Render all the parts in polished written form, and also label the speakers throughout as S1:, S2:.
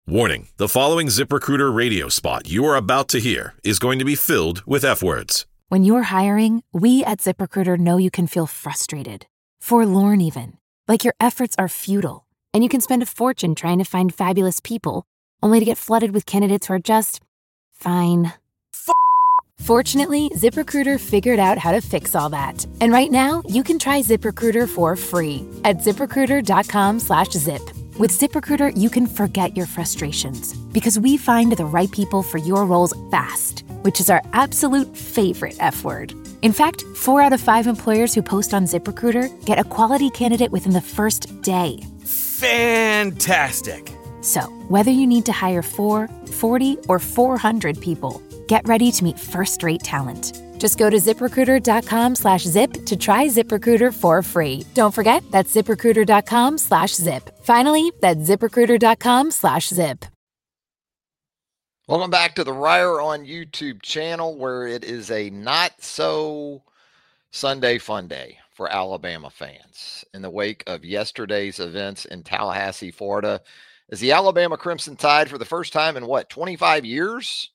S1: Warning, the following ZipRecruiter radio spot you are about to hear is going to be filled with F-words.
S2: When you're hiring, we at ZipRecruiter know you can feel frustrated, forlorn even, like your efforts are futile, and you can spend a fortune trying to find fabulous people, only to get flooded with candidates who are just fine. Fortunately, ZipRecruiter figured out how to fix all that. And right now, you can try ZipRecruiter for free at ZipRecruiter.com/zip. With ZipRecruiter, you can forget your frustrations because we find the right people for your roles fast, which is our absolute favorite F word. In fact, 4 out of 5 employers who post on ZipRecruiter get a quality candidate within the first day.
S3: Fantastic.
S2: So, whether you need to hire 4, 40, or 400 people, get ready to meet first-rate talent. Just go to ZipRecruiter.com/zip to try ZipRecruiter for free. Don't forget, that's ZipRecruiter.com/zip. Finally, that's ZipRecruiter.com/zip.
S4: Welcome back to the Ryer on YouTube channel, where it is a not-so Sunday fun day for Alabama fans in the wake of yesterday's events in Tallahassee, Florida, as the Alabama Crimson Tide, for the first time in 25 years?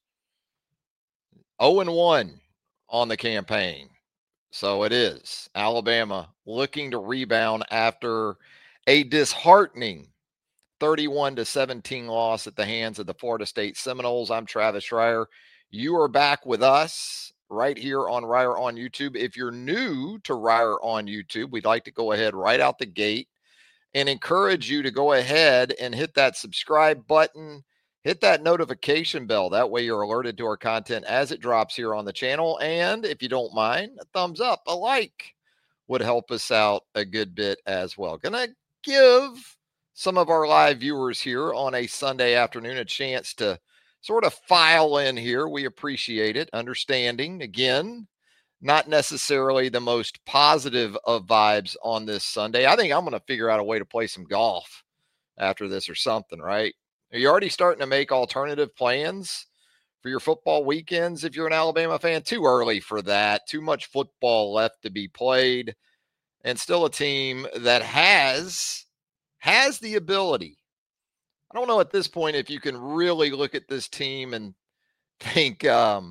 S4: 0-1 on the campaign. So it is Alabama looking to rebound after a disheartening 31-17 loss at the hands of the Florida State Seminoles. I'm Travis Ryer. You are back with us right here on Ryer on YouTube. If you're new to Ryer on YouTube, we'd like to go ahead right out the gate and encourage you to go ahead and hit that subscribe button. Hit that notification bell. That way you're alerted to our content as it drops here on the channel. And if you don't mind, a thumbs up, a like would help us out a good bit as well. Gonna give some of our live viewers here on a Sunday afternoon a chance to sort of file in here. We appreciate it. Understanding, again, not necessarily the most positive of vibes on this Sunday. I think I'm going to figure out a way to play some golf after this or something, right? Are you already starting to make alternative plans for your football weekends if you're an Alabama fan? Too early for that. Too much football left to be played. And still a team that has the ability. I don't know at this point if you can really look at this team and think,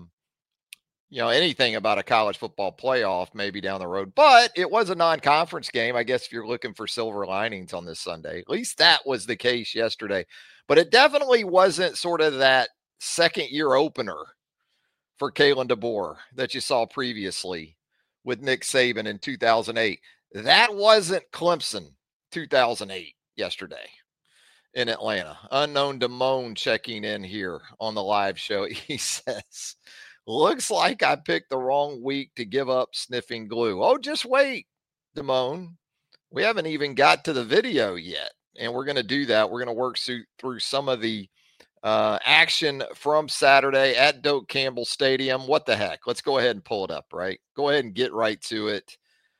S4: anything about a college football playoff maybe down the road. But it was a non-conference game. I guess if you're looking for silver linings on this Sunday, at least that was the case yesterday. But it definitely wasn't sort of that second-year opener for Kalen DeBoer that you saw previously with Nick Saban in 2008. That wasn't Clemson 2008 yesterday in Atlanta. Unknown Damone checking in here on the live show. He says, looks like I picked the wrong week to give up sniffing glue. Oh, just wait, Damone. We haven't even got to the video yet. And we're going to do that. We're going to work through some of the action from Saturday at Doak Campbell Stadium. What the heck? Let's go ahead and pull it up, right? Go ahead and get right to it.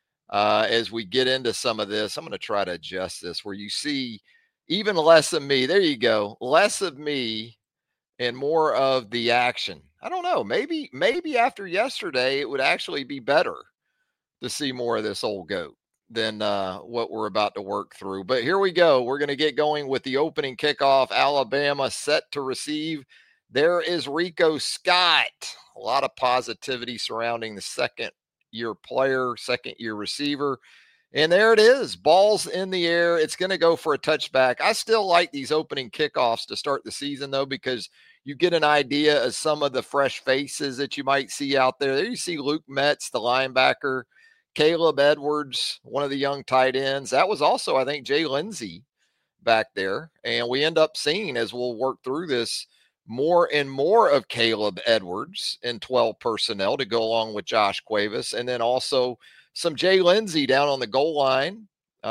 S4: As we get into some of this, I'm going to try to adjust this where you see even less of me. There you go. Less of me and more of the action. I don't know. Maybe after yesterday, it would actually be better to see more of this old goat than what we're about to work through. But here we go. We're going to get going with the opening kickoff. Alabama set to receive. There is Rico Scott. A lot of positivity surrounding the second-year player, second-year receiver. And there it is. Ball's in the air. It's going to go for a touchback. I still like these opening kickoffs to start the season, though, because you get an idea of some of the fresh faces that you might see out there. There you see Luke Metz, the linebacker, Caleb Edwards, one of the young tight ends. That was also, I think, Jay Lindsey back there. And we end up seeing, as we'll work through this, more and more of Caleb Edwards in 12 personnel to go along with Josh Cuevas. And then also some Jay Lindsey down on the goal line,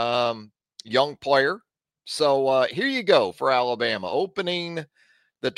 S4: young player. So here you go for Alabama. Opening the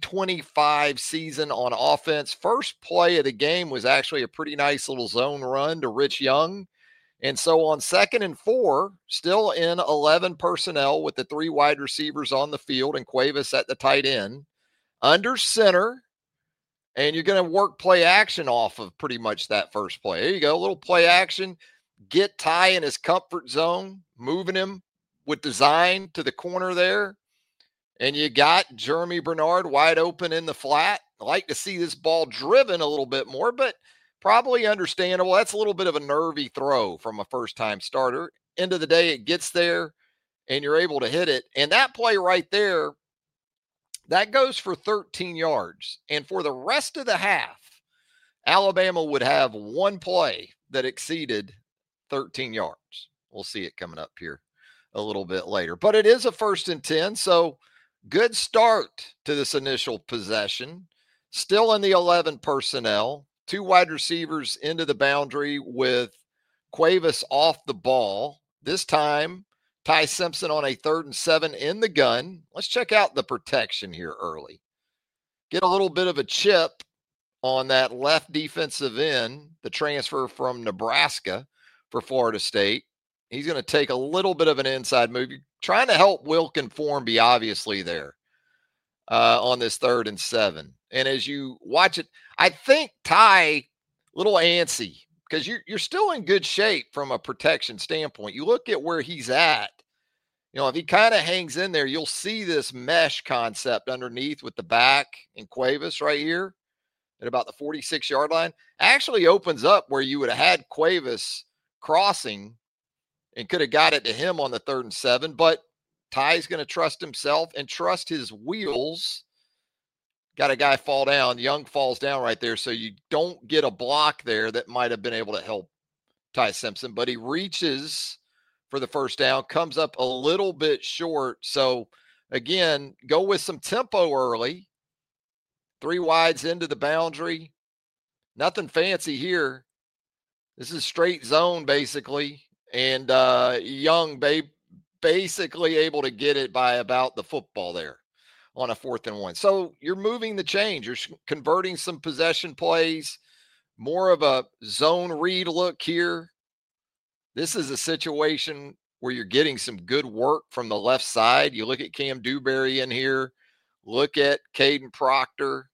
S4: 2025 season on offense. First play of the game was actually a pretty nice little zone run to Rich Young. And so on 2nd and 4, still in 11 personnel with the 3 wide receivers on the field and Cuevas at the tight end, under center. And you're going to work play action off of pretty much that first play. There you go, a little play action. Get Ty in his comfort zone, moving him with design to the corner there. And you got Jeremy Bernard wide open in the flat. I like to see this ball driven a little bit more, but probably understandable. That's a little bit of a nervy throw from a first-time starter. End of the day, it gets there, and you're able to hit it. And that play right there, that goes for 13 yards. And for the rest of the half, Alabama would have one play that exceeded 13 yards. We'll see it coming up here a little bit later. But it is a 1st and 10, so good start to this initial possession. Still in the 11 personnel. 2 wide receivers into the boundary with Cuevas off the ball. This time, Ty Simpson on a 3rd and 7 in the gun. Let's check out the protection here early. Get a little bit of a chip on that left defensive end, the transfer from Nebraska for Florida State. He's going to take a little bit of an inside move. You're trying to help Wilkin Form be obviously there on this 3rd and 7. And as you watch it, I think Ty, little antsy, because you're still in good shape from a protection standpoint. You look at where he's at. You know, if he kind of hangs in there, you'll see this mesh concept underneath with the back and Cuevas right here at about the 46-yard line. Actually opens up where you would have had Cuevas crossing and could have got it to him on the 3rd and 7. But Ty's going to trust himself and trust his wheels. Got a guy fall down. Young falls down right there, so you don't get a block there that might have been able to help Ty Simpson. But he reaches for the 1st down, comes up a little bit short. So, again, go with some tempo early. 3 wides into the boundary. Nothing fancy here. This is straight zone, basically. And Young basically able to get it by about the football there on a 4th and 1. So you're moving the change. You're converting some possession plays, more of a zone read look here. This is a situation where you're getting some good work from the left side. You look at Cam Dewberry in here, look at Caden Proctor,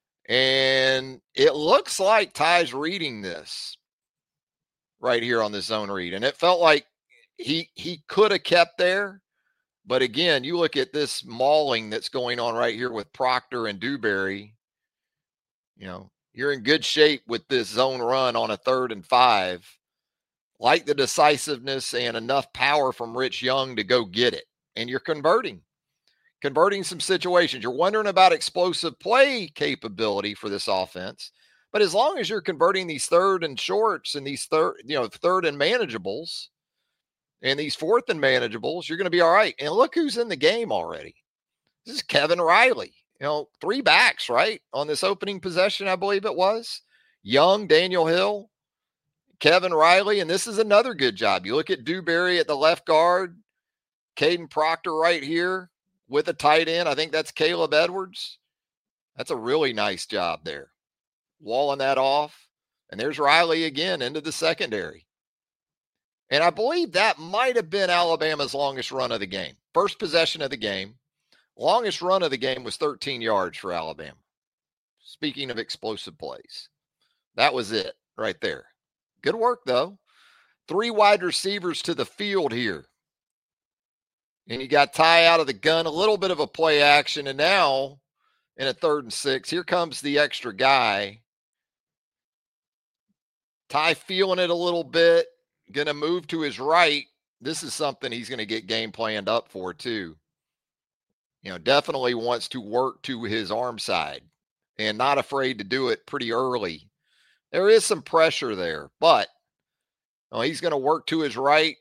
S4: and it looks like Ty's reading this right here on the zone read. And it felt like he could have kept there. But again, you look at this mauling that's going on right here with Proctor and Dewberry. You know, you're in good shape with this zone run on a 3rd and 5. Like the decisiveness and enough power from Rich Young to go get it. And you're converting some situations. You're wondering about explosive play capability for this offense. But as long as you're converting these 3rd and shorts and these 3rd and manageables and these 4th and manageables, you're going to be all right. And look who's in the game already. This is Kevin Riley. 3 backs, right? On this opening possession, I believe it was. Young, Daniel Hill, Kevin Riley, and this is another good job. You look at Dewberry at the left guard, Caden Proctor right here with a tight end. I think that's Caleb Edwards. That's a really nice job there. Walling that off. And there's Riley again into the secondary. And I believe that might have been Alabama's longest run of the game. First possession of the game. Longest run of the game was 13 yards for Alabama. Speaking of explosive plays. That was it right there. Good work, though. 3 wide receivers to the field here. And you got Ty out of the gun, a little bit of a play action. And now in a 3rd and 6, here comes the extra guy. Ty feeling it a little bit. Going to move to his right. This is something he's going to get game planned up for, too. Definitely wants to work to his arm side and not afraid to do it pretty early. There is some pressure there, but he's going to work to his right.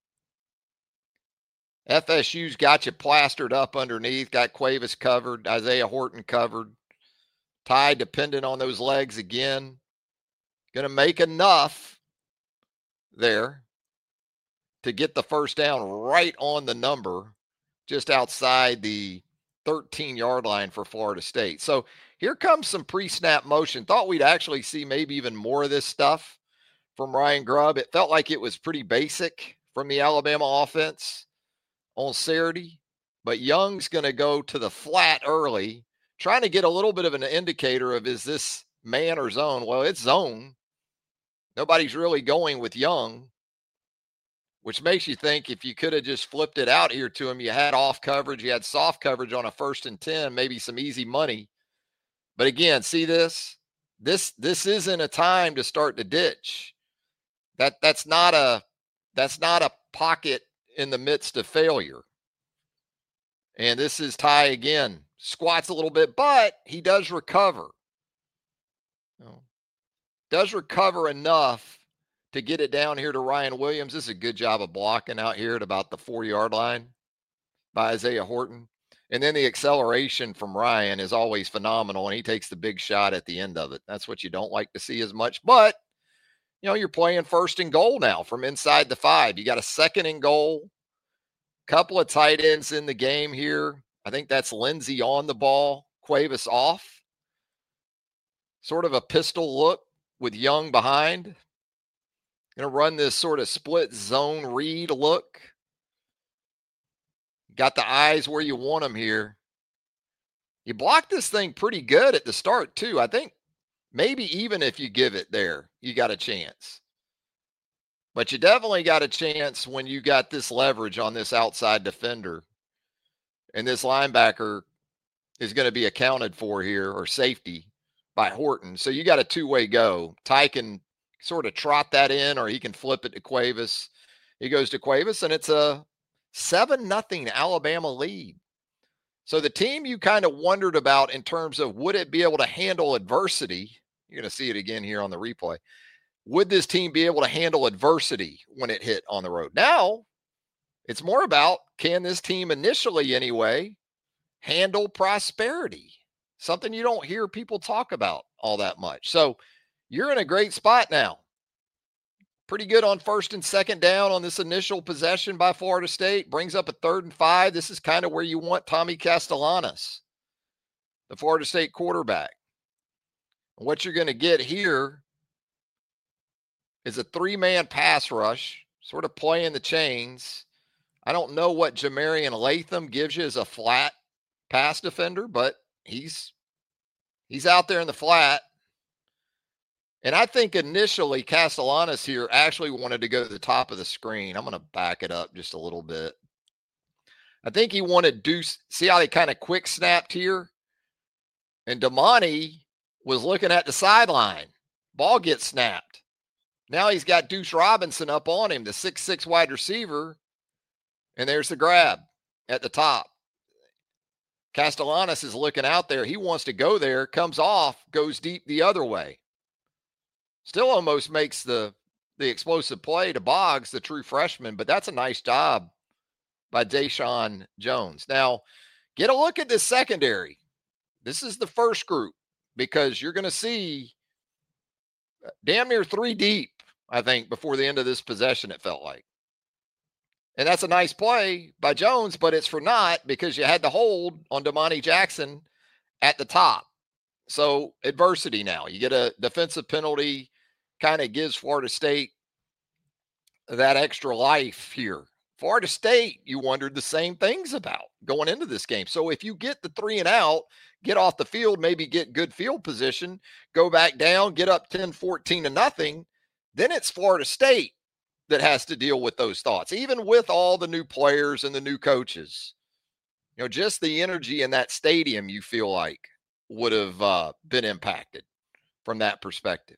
S4: FSU's got you plastered up underneath, got Cuevas covered, Isaiah Horton covered. Ty dependent on those legs again. Going to make enough there to get the 1st down right on the number, just outside the 13-yard line for Florida State. So here comes some pre-snap motion. Thought we'd actually see maybe even more of this stuff from Ryan Grubb. It felt like it was pretty basic from the Alabama offense on Saturday. But Young's going to go to the flat early, trying to get a little bit of an indicator of, is this man or zone? Well, it's zone. Nobody's really going with Young. which makes you think if you could have just flipped it out here to him, you had off coverage, you had soft coverage on a 1st and 10, maybe some easy money. But again, see this? This isn't a time to start to ditch. That's not a pocket in the midst of failure. And this is Ty again. Squats a little bit, but he does recover. Does recover enough to get it down here to Ryan Williams. This is a good job of blocking out here at about the 4-yard line by Isaiah Horton. And then the acceleration from Ryan is always phenomenal, and he takes the big shot at the end of it. That's what you don't like to see as much. But, you're playing 1st and goal now from inside the 5. You got a 2nd and goal. Couple of tight ends in the game here. I think that's Lindsey on the ball, Cuevas off. Sort of a pistol look with Young behind. Going to run this sort of split zone read look. Got the eyes where you want them here. You blocked this thing pretty good at the start, too. I think maybe even if you give it there, you got a chance. But you definitely got a chance when you got this leverage on this outside defender. And this linebacker is going to be accounted for here, or safety, by Horton. So you got a two-way go. Ty can sort of trot that in, or he can flip it to Cuevas. He goes to Cuevas, and it's a 7-0 Alabama lead. So the team you kind of wondered about in terms of would it be able to handle adversity, you're going to see it again here on the replay. Would this team be able to handle adversity when it hit on the road? Now, it's more about, can this team initially anyway handle prosperity? Something you don't hear people talk about all that much. So you're in a great spot now. Pretty good on 1st and 2nd down on this initial possession by Florida State. Brings up a 3rd and 5. This is kind of where you want Tommy Castellanos, the Florida State quarterback. And what you're going to get here is a 3-man pass rush, sort of playing the chains. I don't know what Jamarian Latham gives you as a flat pass defender, but he's out there in the flat. And I think initially Castellanos here actually wanted to go to the top of the screen. I'm going to back it up just a little bit. I think he wanted Deuce. See how they kind of quick snapped here? And Damani was looking at the sideline. Ball gets snapped. Now he's got Deuce Robinson up on him, the 6'6" wide receiver. And there's the grab at the top. Castellanos is looking out there. He wants to go there, comes off, goes deep the other way. Still almost makes the explosive play to Boggs, the true freshman, but that's a nice job by Deshaun Jones. Now, get a look at this secondary. This is the first group, because you're going to see damn near 3 deep, I think, before the end of this possession, it felt like. And that's a nice play by Jones, but it's for naught because you had to hold on Damani Jackson at the top. So adversity now. You get a defensive penalty, kind of gives Florida State that extra life here. Florida State, you wondered the same things about going into this game. So if you get the 3 and out, get off the field, maybe get good field position, go back down, get up 10-14-0, then it's Florida State that has to deal with those thoughts, even with all the new players and the new coaches. Just the energy in that stadium, you feel like, would have been impacted from that perspective.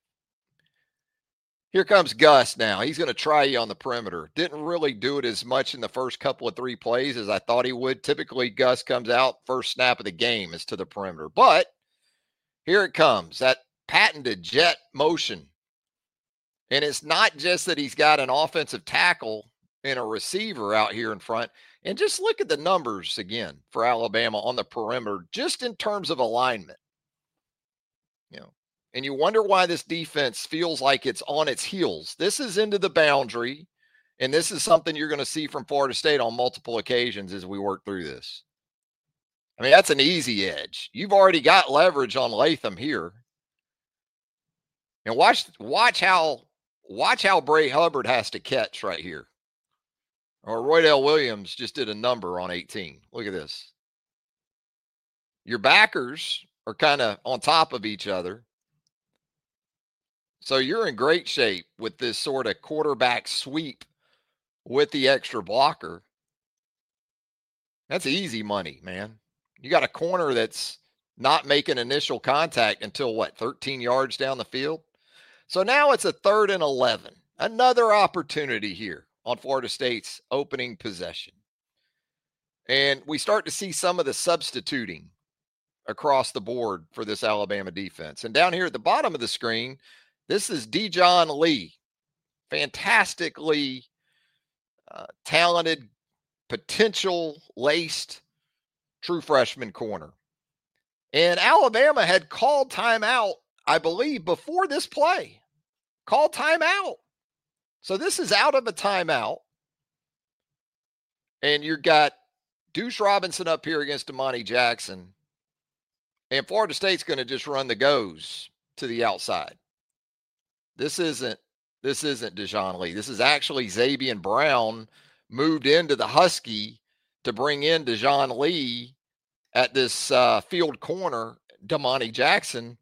S4: Here comes Gus now. He's going to try you on the perimeter. Didn't really do it as much in the first couple of 3 plays as I thought he would. Typically, Gus comes out first snap of the game is to the perimeter. But here it comes, that patented jet motion. And it's not just that he's got an offensive tackle and a receiver out here in front. And just look at the numbers again for Alabama on the perimeter, just in terms of alignment. And you wonder why this defense feels like it's on its heels. This is into the boundary, and this is something you're going to see from Florida State on multiple occasions as we work through this. I mean, that's an easy edge. You've already got leverage on Latham here. And watch how Bray Hubbard has to catch right here. Or Roydell Williams just did a number on 18. Look at this. Your backers are kind of on top of each other. So you're in great shape with this sort of quarterback sweep with the extra blocker. That's easy money, man. You got a corner that's not making initial contact until 13 yards down the field. So now it's a 3rd and 11. Another opportunity here on Florida State's opening possession. And we start to see some of the substituting across the board for this Alabama defense. And down here at the bottom of the screen, this is Dejon Lee. Fantastically talented, potential laced true freshman corner. And Alabama had called timeout, I believe, before this play. Called timeout. So this is out of a timeout. And you've got Deuce Robinson up here against Damani Jackson. And Florida State's going to just run the goes to the outside. This isn't Dejon Lee. This is actually Zabian Brown moved into the Husky to bring in Dejon Lee at this field corner, Damani Jackson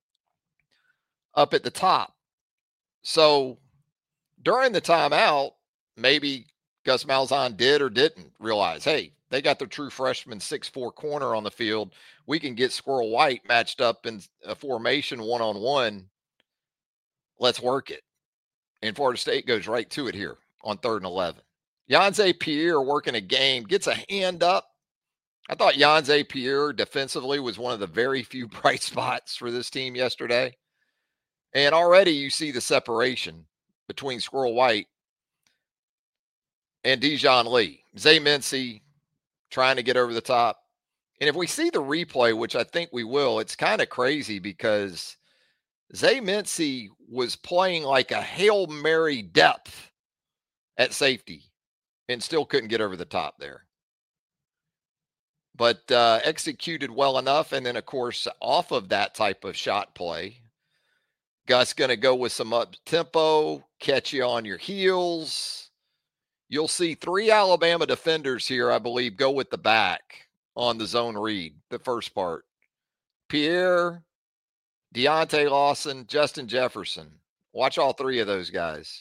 S4: up at the top. So during the timeout, maybe Gus Malzahn did or didn't realize, hey, they got their true freshman 6'4" corner on the field. We can get Squirrel White matched up in a formation one-on-one. Let's work it. And Florida State goes right to it here on 3rd and 11. Yhonzae Pierre working a game, gets a hand up. I thought Yhonzae Pierre defensively was one of the very few bright spots for this team yesterday. And already you see the separation between Squirrel White and Dejon Lee. Zay Mincy trying to get over the top. And if we see the replay, which I think we will, it's kind of crazy because Zay Mincy was playing like a Hail Mary depth at safety and still couldn't get over the top there. But executed well enough. And then, of course, off of that type of shot play, Gus going to go with some up-tempo, catch you on your heels. You'll see 3 Alabama defenders here, I believe, go with the back on the zone read, the first part. Pierre, Deontay Lawson, Justin Jefferson. Watch all 3 of those guys.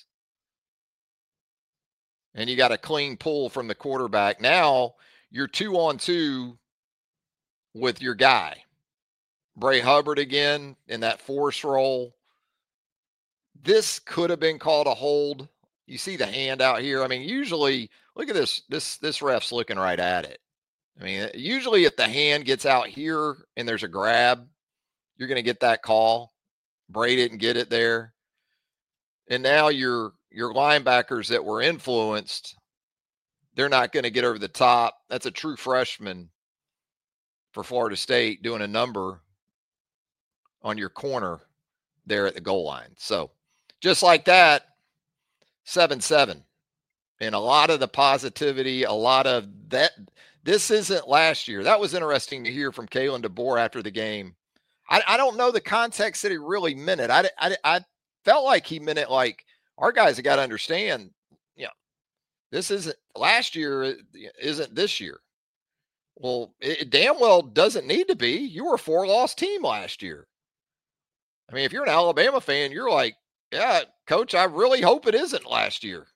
S4: And you got a clean pull from the quarterback. Now you're 2-on-2 with your guy. Bray Hubbard again in that force roll. This could have been called a hold. You see the hand out here. I mean, usually, look at this. This ref's looking right at it. I mean, usually if the hand gets out here and there's a grab, you're going to get that call. Bray didn't get it there. And now your linebackers that were influenced, they're not going to get over the top. That's a true freshman for Florida State doing a number on your corner there at the goal line. So just like that, 7-7. And a lot of the positivity, a lot of that. This isn't last year. That was interesting to hear from Kalen DeBoer after the game. I don't know the context that he really meant it. I felt like he meant it like our guys have got to understand, this isn't last year, isn't this year. Well, it damn well doesn't need to be. You were a 4-loss team last year. I mean, if you're an Alabama fan, you're like, yeah, coach, I really hope it isn't last year.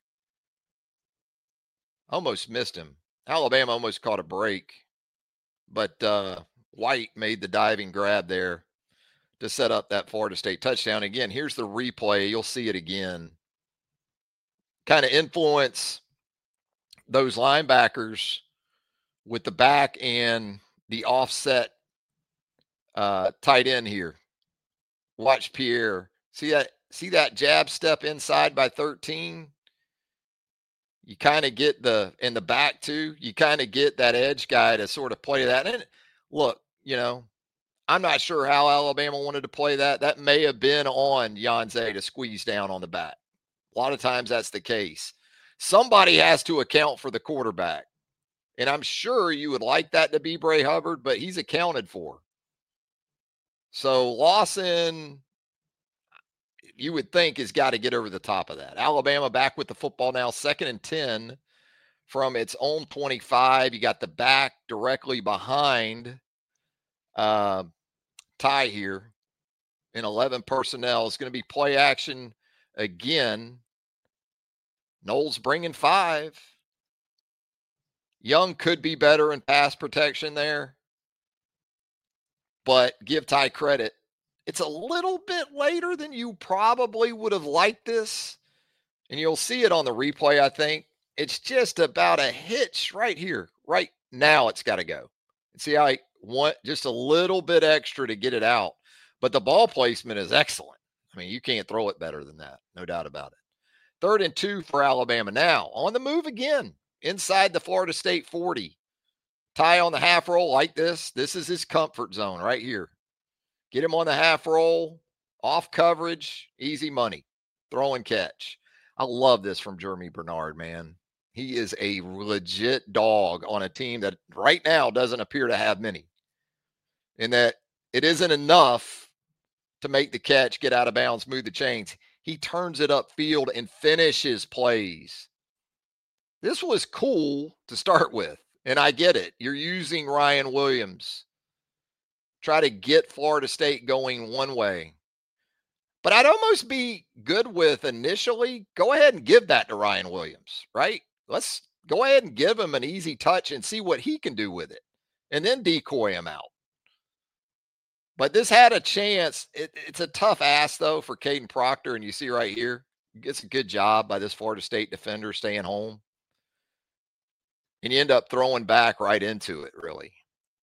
S4: Almost missed him. Alabama almost caught a break, but White made the diving grab there to set up that Florida State touchdown. Again, here's the replay. You'll see it again. Kind of influence those linebackers with the back and the offset tight end here. Watch Pierre. See that jab step inside by 13? You kind of get in the back too. You kind of get that edge guy to sort of play that. And look, I'm not sure how Alabama wanted to play that. That may have been on Yhonzae to squeeze down on the back. A lot of times that's the case. Somebody has to account for the quarterback. And I'm sure you would like that to be Bray Hubbard, but he's accounted for. So Lawson, you would think, has got to get over the top of that. Alabama back with the football now, 2nd and 10 from its own 25. You got the back directly behind Ty here in 11 personnel. It's going to be play action again. Knowles bringing 5. Young could be better in pass protection there, but give Ty credit. It's a little bit later than you probably would have liked this, and you'll see it on the replay, I think. It's just about a hitch right here. Right now it's got to go. See how I want just a little bit extra to get it out, but the ball placement is excellent. I mean, you can't throw it better than that, no doubt about it. 3rd and 2 for Alabama now. On the move again, inside the Florida State 40. Ty on the half roll like this. This is his comfort zone right here. Get him on the half roll, off coverage, easy money, throw and catch. I love this from Jeremy Bernard, man. He is a legit dog on a team that right now doesn't appear to have many. In that it isn't enough to make the catch, get out of bounds, move the chains. He turns it upfield and finishes plays. This was cool to start with, and I get it. You're using Ryan Williams. Try to get Florida State going one way. But I'd almost be good with initially, go ahead and give that to Ryan Williams, right? Let's go ahead and give him an easy touch and see what he can do with it, and then decoy him out. But this had a chance. It's a tough ask, though, for Caden Proctor, and you see right here, gets a good job by this Florida State defender staying home. And you end up throwing back right into it, really.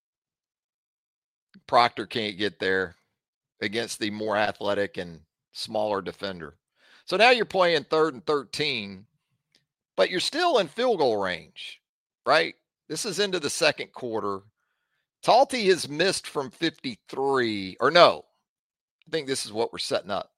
S4: Proctor can't get there against the more athletic and smaller defender. So now you're playing 3rd and 13, but you're still in field goal range, right? This is into the second quarter. Talty has missed from 53, or no, I think this is what we're setting up.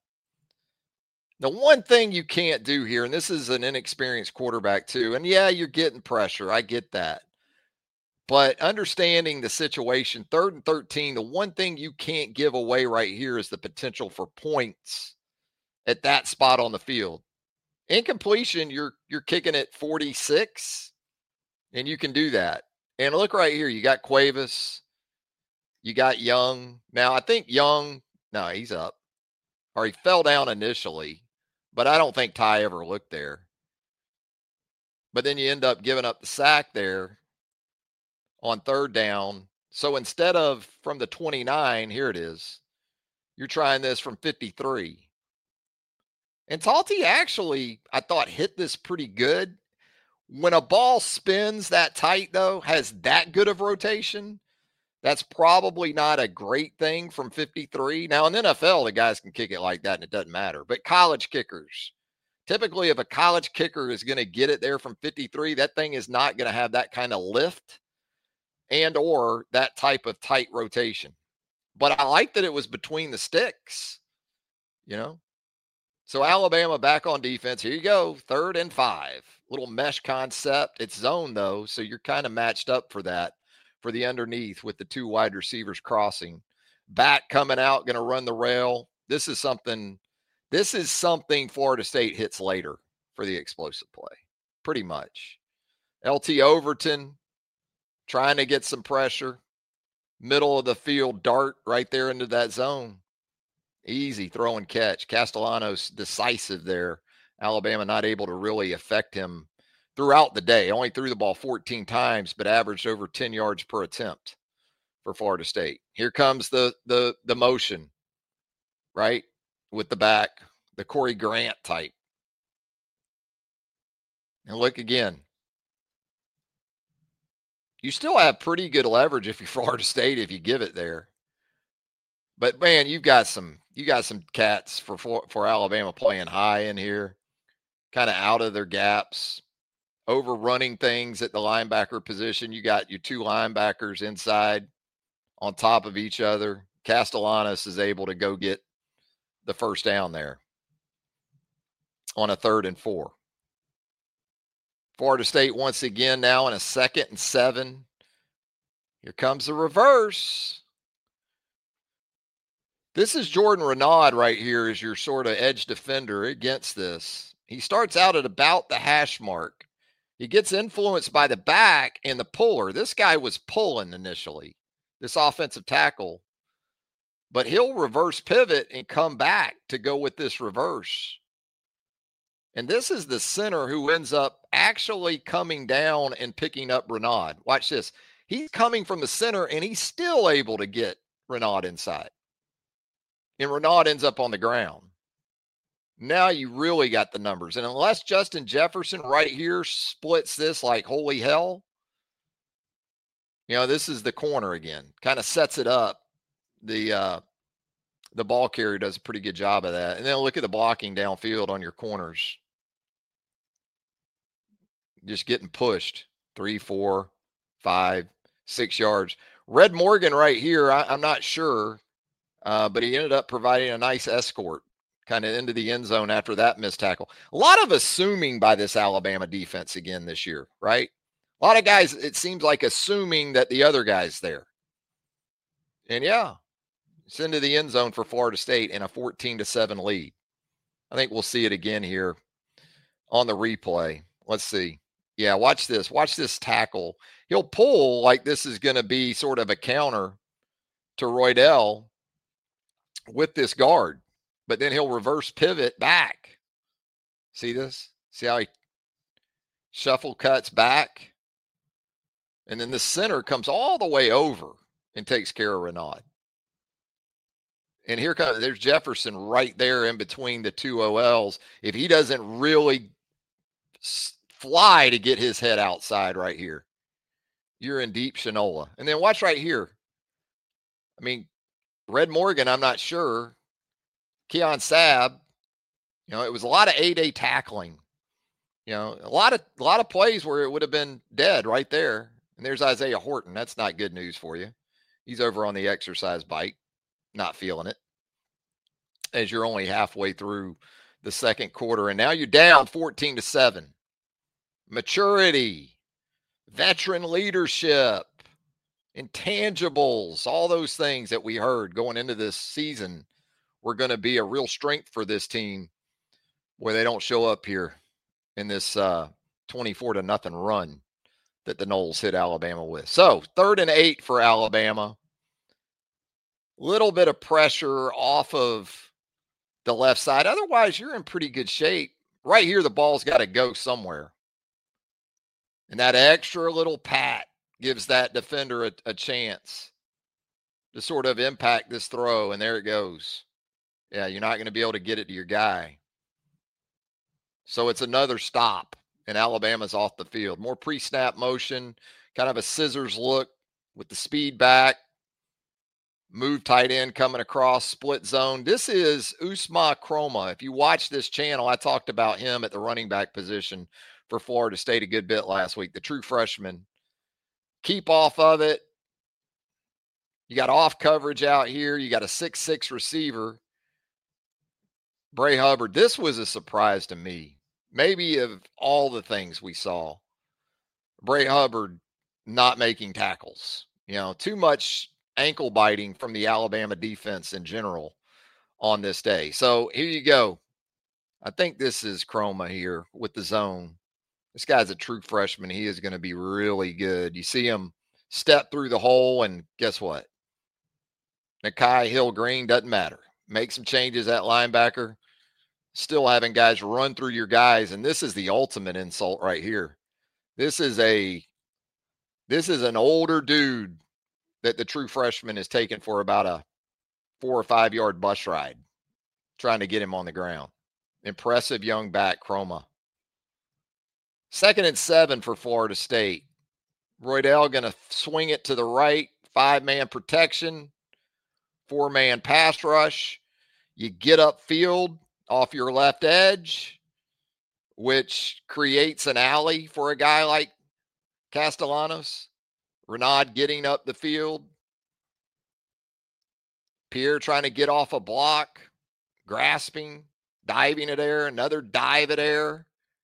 S4: The one thing you can't do here, and this is an inexperienced quarterback too, and yeah, you're getting pressure. I get that. But understanding the situation, 3rd and 13, the one thing you can't give away right here is the potential for points at that spot on the field. Incompletion, you're kicking at 46, and you can do that. And look right here, you got Cuevas, you got Young. Now, I think Young, no, he's up. Or he fell down initially, but I don't think Ty ever looked there. But then you end up giving up the sack there on 3rd down. So instead of from the 29, here it is, you're trying this from 53. And Talty actually, I thought, hit this pretty good. When a ball spins that tight, though, has that good of rotation, that's probably not a great thing from 53. Now, in the NFL, the guys can kick it like that, and it doesn't matter. But college kickers, typically, if a college kicker is going to get it there from 53, that thing is not going to have that kind of lift and or that type of tight rotation. But I like that it was between the sticks, you know. So Alabama back on defense. Here you go, 3rd and 5. Little mesh concept. It's zone, though, so you're kind of matched up for that, for the underneath with the 2 wide receivers crossing. Back coming out, going to run the rail. This is something Florida State hits later for the explosive play, pretty much. LT Overton trying to get some pressure. Middle of the field dart right there into that zone. Easy throw and catch. Castellanos decisive there. Alabama not able to really affect him throughout the day. Only threw the ball 14 times, but averaged over 10 yards per attempt for Florida State. Here comes the motion, right? With the back, the Corey Grant type. And look again. You still have pretty good leverage if you're Florida State if you give it there. But man, you got some cats for Alabama playing high in here, kind of out of their gaps, overrunning things at the linebacker position. You got your 2 linebackers inside on top of each other. Castellanos is able to go get the 1st down there on a 3rd and 4. Florida State once again now in a 2nd and 7. Here comes the reverse. This is Jordan Renaud right here as your sort of edge defender against this. He starts out at about the hash mark. He gets influenced by the back and the puller. This guy was pulling initially, this offensive tackle. But he'll reverse pivot and come back to go with this reverse. And this is the center who ends up actually coming down and picking up Renaud. Watch this. He's coming from the center, and he's still able to get Renaud inside. And Renaud ends up on the ground. Now you really got the numbers. And unless Justin Jefferson right here splits this like holy hell, this is the corner again. Kind of sets it up. The ball carrier does a pretty good job of that. And then look at the blocking downfield on your corners. Just getting pushed 3, 4, 5, 6 yards. Red Morgan right here, I'm not sure, but he ended up providing a nice escort kind of into the end zone after that missed tackle. A lot of assuming by this Alabama defense again this year, right? A lot of guys, it seems like assuming that the other guy's there. And yeah, it's into the end zone for Florida State in a 14-7 lead. I think we'll see it again here on the replay. Let's see. Yeah, watch this. Watch this tackle. He'll pull like this is going to be sort of a counter to Roydell with this guard, but then he'll reverse pivot back. See this? See how he shuffle cuts back? And then the center comes all the way over and takes care of Renaud. And there's Jefferson right there in between the two OLs. If he doesn't really fly to get his head outside right here, you're in deep Shinola. And then watch right here. I mean, Red Morgan, I'm not sure. Keon Sabb, it was a lot of A-Day tackling. A lot of plays where it would have been dead right there. And there's Isaiah Horton. That's not good news for you. He's over on the exercise bike, not feeling it, as you're only halfway through the second quarter. And now you're down 14-7. Maturity, veteran leadership, intangibles, all those things that we heard going into this season were going to be a real strength for this team, where they don't show up here in this 24-0 run that the Noles hit Alabama with. So 3rd and 8 for Alabama. Little bit of pressure off of the left side. Otherwise, you're in pretty good shape. Right here, the ball's got to go somewhere. And that extra little pat gives that defender a chance to sort of impact this throw. And there it goes. Yeah, you're not going to be able to get it to your guy. So it's another stop, and Alabama's off the field. More pre-snap motion, kind of a scissors look with the speed back. Move tight end coming across, split zone. This is Usma Kroma. If you watch this channel, I talked about him at the running back position for Florida State a good bit last week, the true freshman. Keep off of it. You got off coverage out here. You got a 6'6" receiver. Bray Hubbard, this was a surprise to me. Maybe of all the things we saw, Bray Hubbard not making tackles. Too much ankle biting from the Alabama defense in general on this day. So here you go. I think this is Kroma here with the zone. This guy's a true freshman. He is going to be really good. You see him step through the hole, and guess what? Nakai Hill-Green, doesn't matter. Make some changes at linebacker. Still having guys run through your guys, and this is the ultimate insult right here. This is an older dude that the true freshman is taking for about a 4 or 5 yard bus ride, trying to get him on the ground. Impressive young back, Kroma. 2nd and 7 for Florida State. Roydell going to swing it to the right, 5-man protection, 4-man pass rush. You get upfield off your left edge, which creates an alley for a guy like Castellanos. Renaud getting up the field. Pierre trying to get off a block, grasping, diving at air, another dive at air.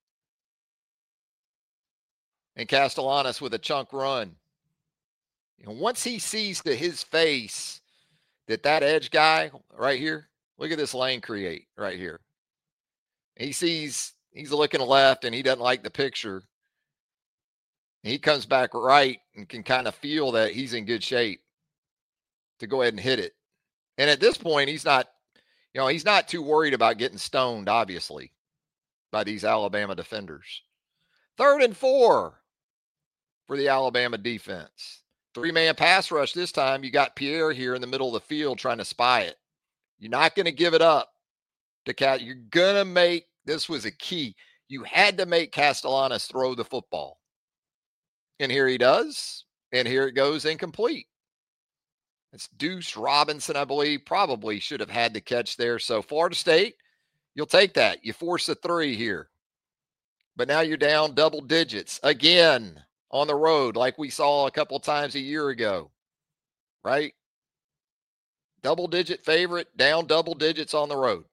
S4: And Castellanos with a chunk run. Once he sees to his face that edge guy right here, look at this lane create right here. He sees he's looking left and he doesn't like the picture. He comes back right and can kind of feel that he's in good shape to go ahead and hit it. And at this point, he's not too worried about getting stoned, obviously. by these Alabama defenders. 3rd and 4 for the Alabama defense. 3-man pass rush this time. You got Pierre here in the middle of the field trying to spy it. You're not going to give it up to Cat. You're going to make, this was a key. You had to make Castellanos throw the football. And here he does. And here it goes incomplete. It's Deuce Robinson, I believe, probably should have had the catch there. So Florida State, you'll take that. You force a 3 here. But now you're down double digits again on the road like we saw a couple times a year ago, right? Double-digit favorite, down double digits on the road.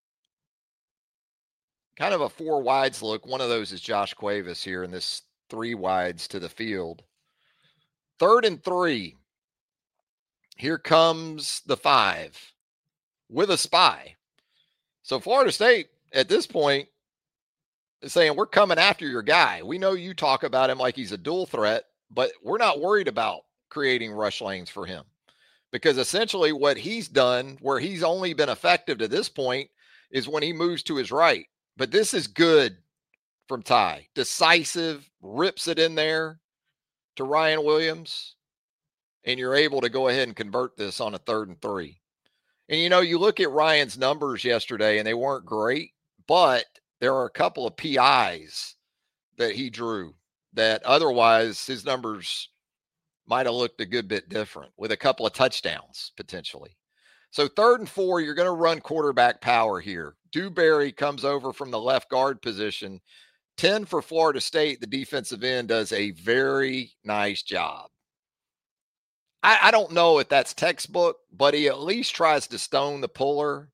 S4: Kind of a 4 wides look. One of those is Josh Cuevas here in this 3 wides to the field. 3rd and 3. Here comes the 5 with a spy. So Florida State at this point is saying, we're coming after your guy. We know you talk about him like he's a dual threat, but we're not worried about creating rush lanes for him. Because essentially what he's done, where he's only been effective to this point, is when he moves to his right. But this is good from Ty. Decisive, rips it in there to Ryan Williams, and you're able to go ahead and convert this on a 3rd and 3. And, you look at Ryan's numbers yesterday, and they weren't great, but there are a couple of PIs that he drew that otherwise his numbers might have looked a good bit different with a couple of touchdowns potentially. So 3rd and 4, you're going to run quarterback power here. Dewberry comes over from the left guard position. 10 for Florida State. The defensive end does a very nice job. I don't know if that's textbook, but he at least tries to stone the puller.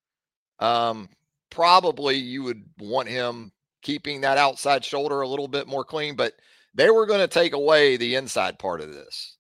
S4: Probably you would want him keeping that outside shoulder a little bit more clean, but they were going to take away the inside part of this.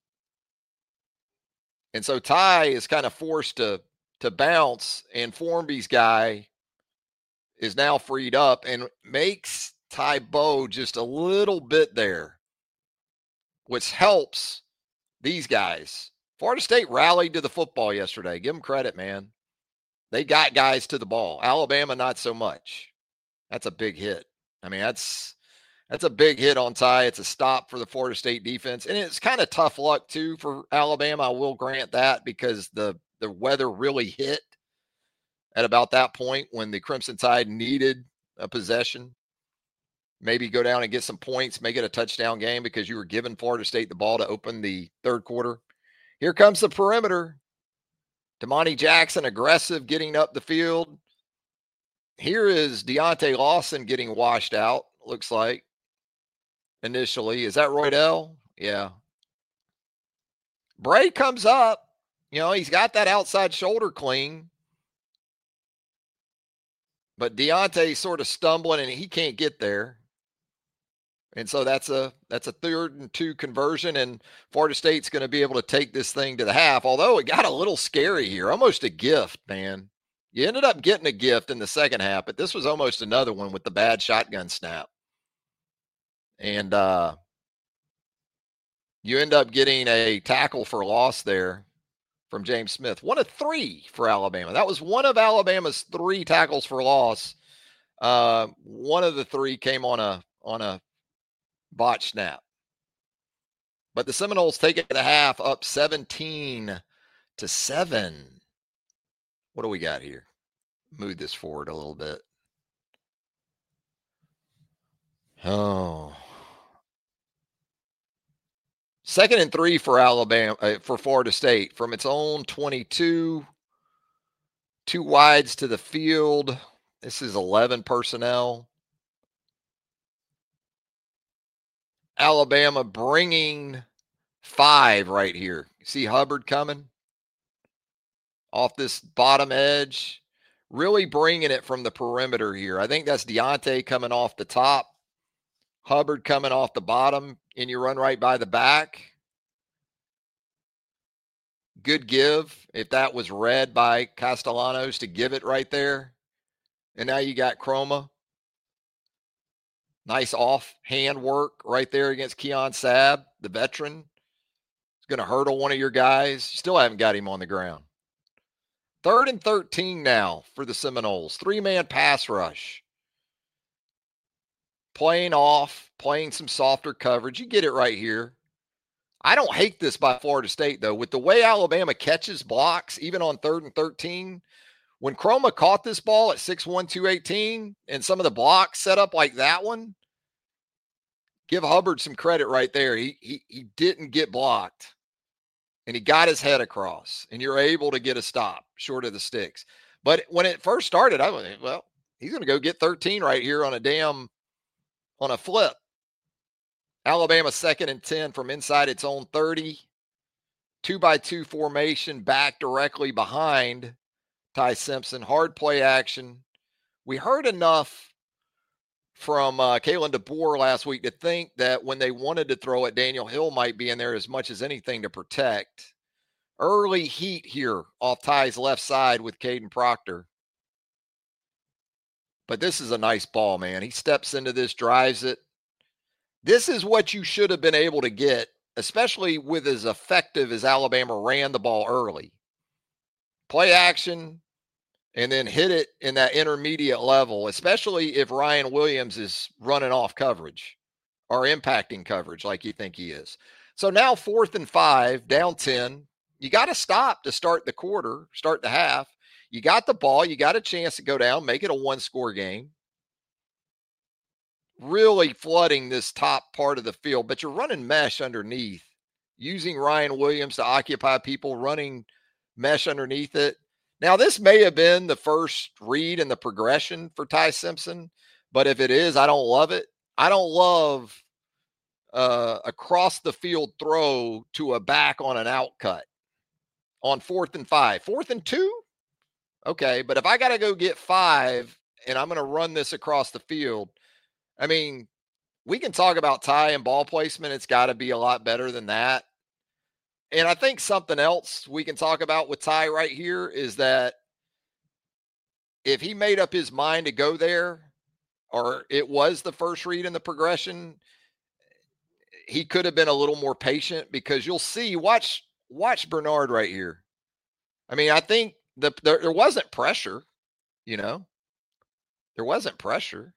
S4: And so Ty is kind of forced to bounce, and Formby's guy is now freed up and makes Ty Bow just a little bit there, which helps these guys. Florida State rallied to the football yesterday. Give them credit, man. They got guys to the ball. Alabama, not so much. That's a big hit. I mean, that's a big hit on Ty. It's a stop for the Florida State defense. And it's kind of tough luck, too, for Alabama. I will grant that, because the weather really hit at about that point when the Crimson Tide needed a possession. Maybe go down and get some points, make it a touchdown game, because you were giving Florida State the ball to open the 3rd quarter. Here comes the perimeter. Damani Jackson, aggressive, getting up the field. Here is Deontay Lawson getting washed out, looks like, initially. Is that Roydell? Yeah. Bray comes up. He's got that outside shoulder clean. But Deontay's sort of stumbling, and he can't get there. And so that's a 3rd and 2 conversion, and Florida State's going to be able to take this thing to the half, although it got a little scary here. Almost a gift, man. You ended up getting a gift in the second half, but this was almost another one with the bad shotgun snap. And you end up getting a tackle for loss there from James Smith. 1 of 3 for Alabama. That was one of Alabama's 3 tackles for loss. One of the 3 came on a botch snap. But the Seminoles take it to the half, up 17-7. What do we got here? Move this forward a little bit. Oh. 2nd and 3 for Alabama, for Florida State from its own 22. 2 wides to the field. This is 11 personnel. Alabama bringing 5 right here. See Hubbard coming off this bottom edge, really bringing it from the perimeter here. I think that's Deontay coming off the top, Hubbard coming off the bottom, and you run right by the back. Good give if that was read by Castellanos to give it right there. And now you got Chroma. Nice offhand work right there against Keon Sabb, the veteran. He's going to hurdle one of your guys. Still haven't got him on the ground. 3rd and 13 now for the Seminoles. 3-man pass rush. playing off, playing some softer coverage. You get it right here. I don't hate this by Florida State, though. With the way Alabama catches blocks, even on 3rd and 13, when Chroma caught this ball at 6'1", 218, and some of the blocks set up like that one, give Hubbard some credit right there. He didn't get blocked, and he got his head across, and you're able to get a stop short of the sticks. But when it first started, I was, well, he's going to go get 13 right here on a flip. Alabama 2nd and 10 from inside its own 30. 2-by-2 formation back directly behind Ty Simpson. Hard play action. We heard enough from Kalen DeBoer last week to think that when they wanted to throw it, Daniel Hill might be in there as much as anything to protect. Early heat here off Ty's left side with Caden Proctor. But this is a nice ball, man. He steps into this, drives it. This is what you should have been able to get, especially with as effective as Alabama ran the ball early. Play action and then hit it in that intermediate level, especially if Ryan Williams is running off coverage or impacting coverage like you think he is. So now 4th and 5, down 10. You got to stop to start the quarter, start the half. You got the ball. You got a chance to go down, make it a one-score game. Really flooding this top part of the field, but you're running mesh underneath, using Ryan Williams to occupy people, running mesh underneath it. Now, this may have been the first read in the progression for Ty Simpson, but if it is, I don't love it. I don't love across the field throw to a back on an out cut on 4th and 5. 4th and 2? Okay, but if I got to go get 5 and I'm going to run this across the field, I mean, we can talk about Ty and ball placement. It's got to be a lot better than that. And I think something else we can talk about with Ty right here is that if he made up his mind to go there, or it was the first read in the progression, he could have been a little more patient, because you'll see, watch Bernard right here. I mean, I think there wasn't pressure, there wasn't pressure.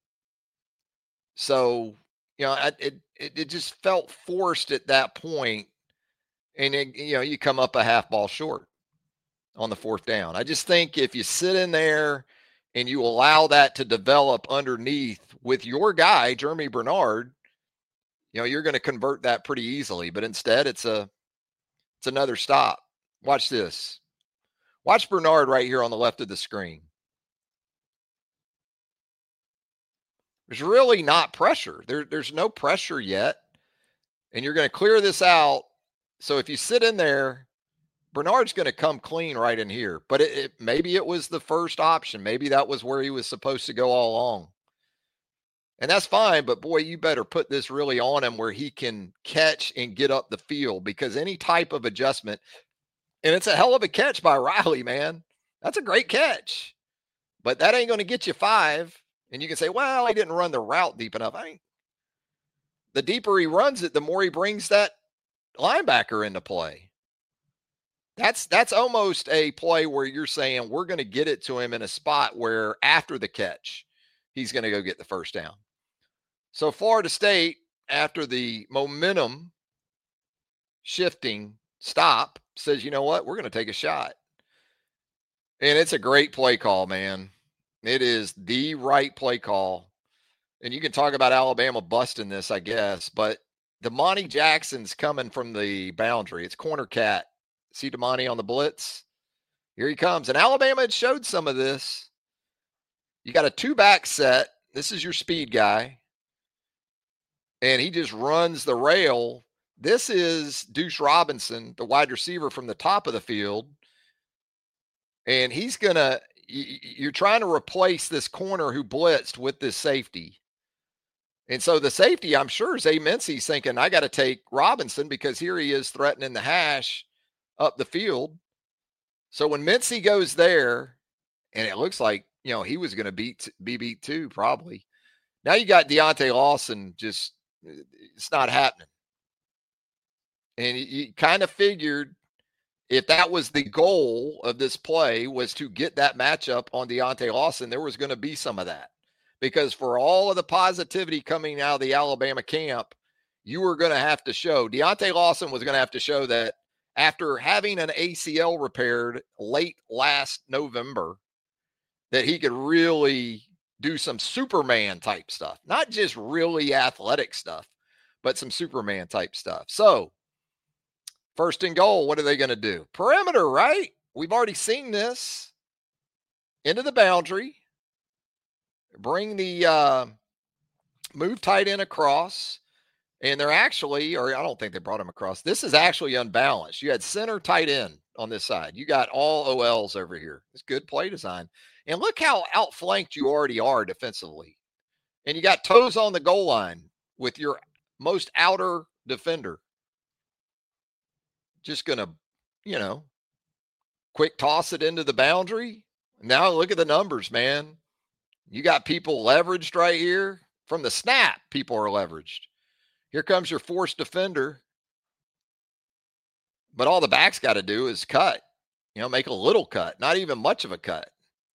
S4: So, it just felt forced at that point, and you come up a half ball short on the 4th down. I just think if you sit in there and you allow that to develop underneath with your guy, Jeremy Bernard, you're going to convert that pretty easily. But instead, it's another stop. Watch this. Watch Bernard right here on the left of the screen. There's really not pressure. There's no pressure yet. And you're going to clear this out. So if you sit in there, Bernard's going to come clean right in here. But maybe it was the first option. Maybe that was where he was supposed to go all along. And that's fine. But, boy, you better put this really on him where he can catch and get up the field, because any type of adjustment, and it's a hell of a catch by Riley, man. That's a great catch. But that ain't going to get you 5. And you can say, well, he didn't run the route deep enough. The deeper he runs it, the more he brings that linebacker into play. That's almost a play where you're saying we're going to get it to him in a spot where after the catch, he's going to go get the first down. So Florida State, after the momentum shifting stop, says, you know what, we're going to take a shot. And it's a great play call, man. It is the right play call. And you can talk about Alabama busting this, I guess, but Damani Jackson's coming from the boundary. It's corner cat. See Damani on the blitz? Here he comes. And Alabama had showed some of this. You got a 2-back set. This is your speed guy. And he just runs the rail. This is Deuce Robinson, the wide receiver from the top of the field. And he's going to, you're trying to replace this corner who blitzed with this safety. And so the safety, I'm sure, Zay Mincy's thinking, I got to take Robinson, because here he is threatening the hash up the field. So when Mincy goes there, and it looks like, he was going to be beat too, probably. Now you got Deontay Lawson, just, it's not happening. And you kind of figured, if that was the goal of this play, was to get that matchup on Deontay Lawson, there was going to be some of that. because for all of the positivity coming out of the Alabama camp, you were going to have to show, Deontay Lawson was going to have to show that after having an ACL repaired late last November, that he could really do some Superman type stuff, not just really athletic stuff, but some Superman type stuff. So, first and goal, what are they going to do? Perimeter, right? We've already seen this. Into the boundary. Bring the move tight end across. And they're actually, or I don't think they brought him across. This is actually unbalanced. You had center tight end on this side. You got all OLs over here. It's good play design. And look how outflanked you already are defensively. And you got toes on the goal line with your most outer defender. Just going to, quick toss it into the boundary. Now look at the numbers, man. You got people leveraged right here. From the snap, people are leveraged. Here comes your forced defender. But all the back's got to do is cut. Make a little cut. Not even much of a cut.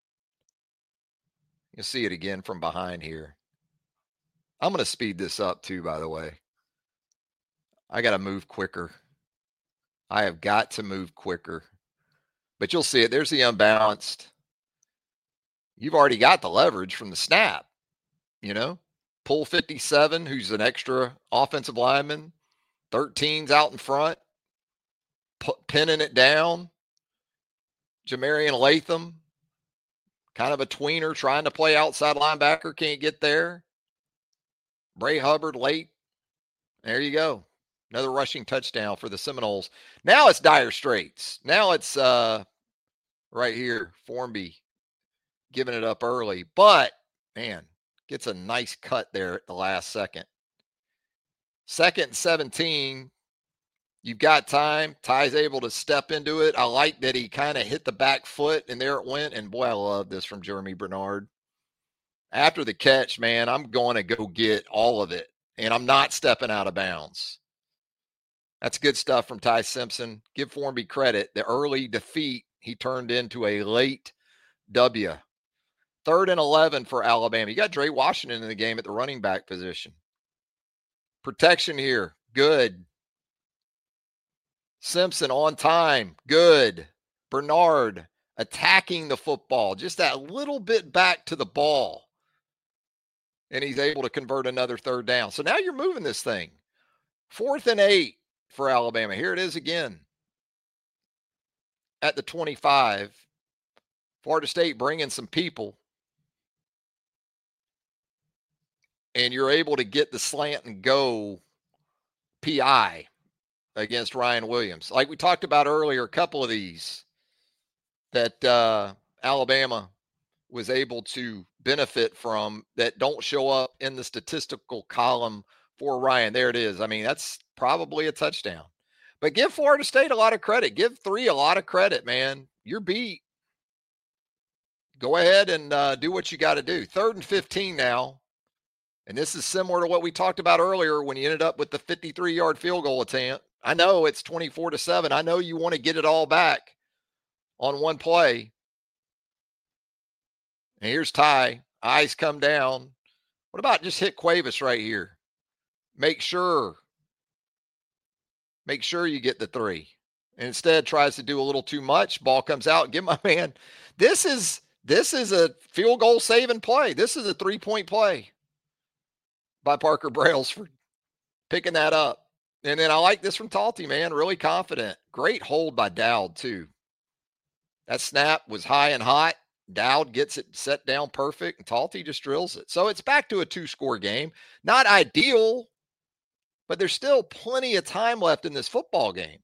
S4: You'll see it again from behind here. I'm going to speed this up too, by the way. I got to move quicker. I have got to move quicker. But you'll see it. There's the unbalanced. You've already got the leverage from the snap. Pull 57, who's an extra offensive lineman. 13's out in front. Pinning it down. Jamarian Latham. Kind of a tweener trying to play outside linebacker. Can't get there. Bray Hubbard late. There you go. Another rushing touchdown for the Seminoles. Now it's dire straits. Now it's right here. Formby giving it up early. But, man, gets a nice cut there at the last second. 2nd and 17. You've got time. Ty's able to step into it. I like that he kind of hit the back foot, and there it went. And, boy, I love this from Jeremy Bernard. After the catch, man, I'm going to go get all of it, and I'm not stepping out of bounds. That's good stuff from Ty Simpson. Give Formby credit. The early defeat he turned into a late W. 3rd and 11 for Alabama. You got Dre Washington in the game at the running back position. Protection here. Good. Simpson on time. Good. Bernard attacking the football. Just that little bit back to the ball. And he's able to convert another 3rd down. So now you're moving this thing. 4th and 8 for Alabama. Here it is again. At the 25. Florida State bringing some people. And you're able to get the slant and go PI against Ryan Williams. Like we talked about earlier, a couple of these that Alabama was able to benefit from that don't show up in the statistical column for Ryan. There it is. I mean, that's probably a touchdown. But give Florida State a lot of credit. Give 3 a lot of credit, man. You're beat. Go ahead and do what you got to do. 3rd and 15 now. And this is similar to what we talked about earlier when you ended up with the 53-yard field goal attempt. I know it's 24-7. I know you want to get it all back on one play. And here's Ty. Eyes come down. What about just hit Cuevas right here? Make sure you get the 3. And instead tries to do a little too much. Ball comes out. Give my man. This is a field goal saving play. This is a 3-point play by Parker Brailsford, picking that up. And then I like this from Talty, man. Really confident. Great hold by Dowd, too. That snap was high and hot. Dowd gets it set down perfect, and Talty just drills it. So it's back to a 2-score game. Not ideal, but there's still plenty of time left in this football game.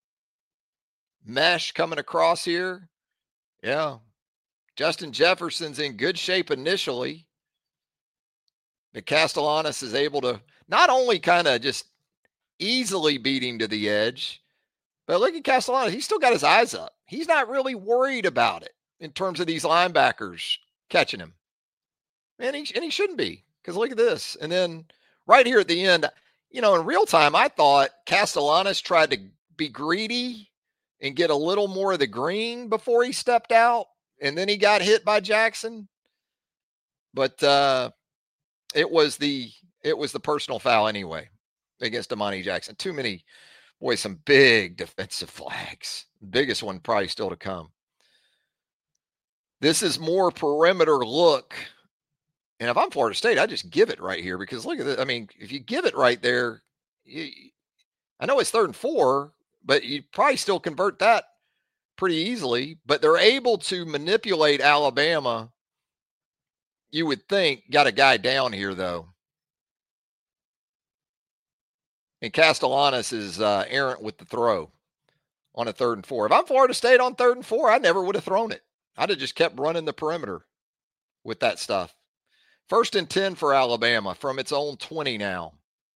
S4: Mesh coming across here. Yeah. Justin Jefferson's in good shape initially. But Castellanos is able to not only kind of just easily beat him to the edge, but look at Castellanos. He's still got his eyes up. He's not really worried about it in terms of these linebackers catching him. And he shouldn't be, because look at this. And then right here at the end, in real time, I thought Castellanos tried to be greedy and get a little more of the green before he stepped out. And then he got hit by Jackson. But it was the personal foul anyway against Amani Jackson. Too many, boy, some big defensive flags. Biggest one probably still to come. This is more perimeter look. And if I'm Florida State, I just give it right here because look at this. I mean, if you give it right there, I know it's 3rd and 4, but you probably still convert that pretty easily. But they're able to manipulate Alabama. You would think got a guy down here, though. And Castellanos is errant with the throw on a 3rd and 4. If I'm Florida State on 3rd and 4, I never would have thrown it. I'd have just kept running the perimeter with that stuff. 1st and 10 for Alabama from its own 20 now.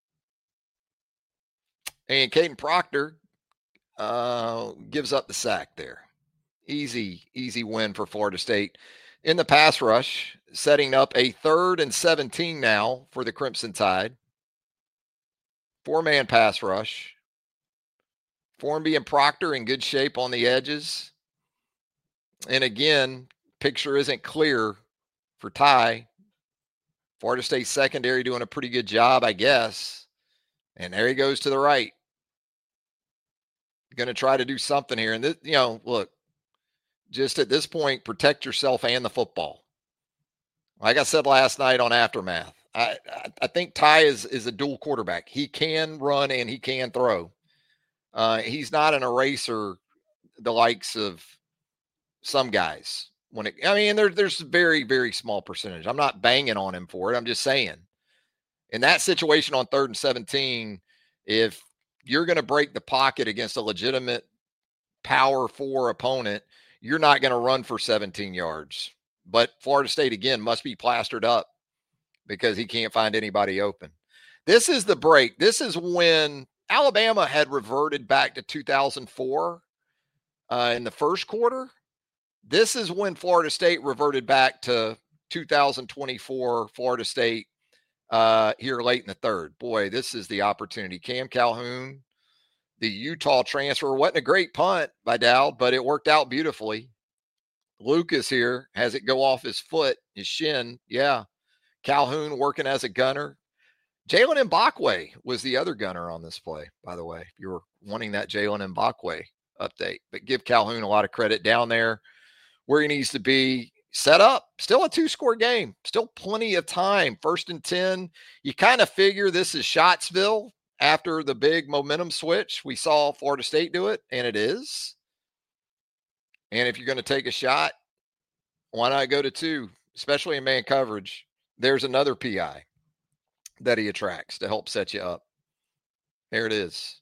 S4: And Caden Proctor gives up the sack there. Easy win for Florida State. In the pass rush, setting up a 3rd and 17 now for the Crimson Tide. 4-man pass rush. Formby and Proctor in good shape on the edges. And again, picture isn't clear for Ty. Florida State secondary doing a pretty good job, I guess. And there he goes to the right. Going to try to do something here. And, this, look, just at this point, protect yourself and the football. Like I said last night on Aftermath, I think Ty is a dual quarterback. He can run and he can throw. He's not an eraser the likes of some guys. There's a very, very small percentage. I'm not banging on him for it. I'm just saying. In that situation on 3rd and 17, if you're going to break the pocket against a legitimate power 4 opponent, you're not going to run for 17 yards. But Florida State, again, must be plastered up because he can't find anybody open. This is the break. This is when Alabama had reverted back to 2004 in the first quarter. This is when Florida State reverted back to 2024 Florida State here late in the 3rd. Boy, this is the opportunity. Cam Calhoun, the Utah transfer, wasn't a great punt by Dowd, but it worked out beautifully. Lucas here has it go off his foot, his shin. Yeah. Calhoun working as a gunner. Jalen Mbakwe was the other gunner on this play, by the way, if you were wanting that Jalen Mbakwe update. But give Calhoun a lot of credit down there where he needs to be. Set up. Still a 2-score game. Still plenty of time. 1st and 10. You kind of figure this is Scottsville after the big momentum switch. We saw Florida State do it, and it is. And if you're going to take a shot, why not go to 2, especially in man coverage? There's another PI that he attracts to help set you up. There it is.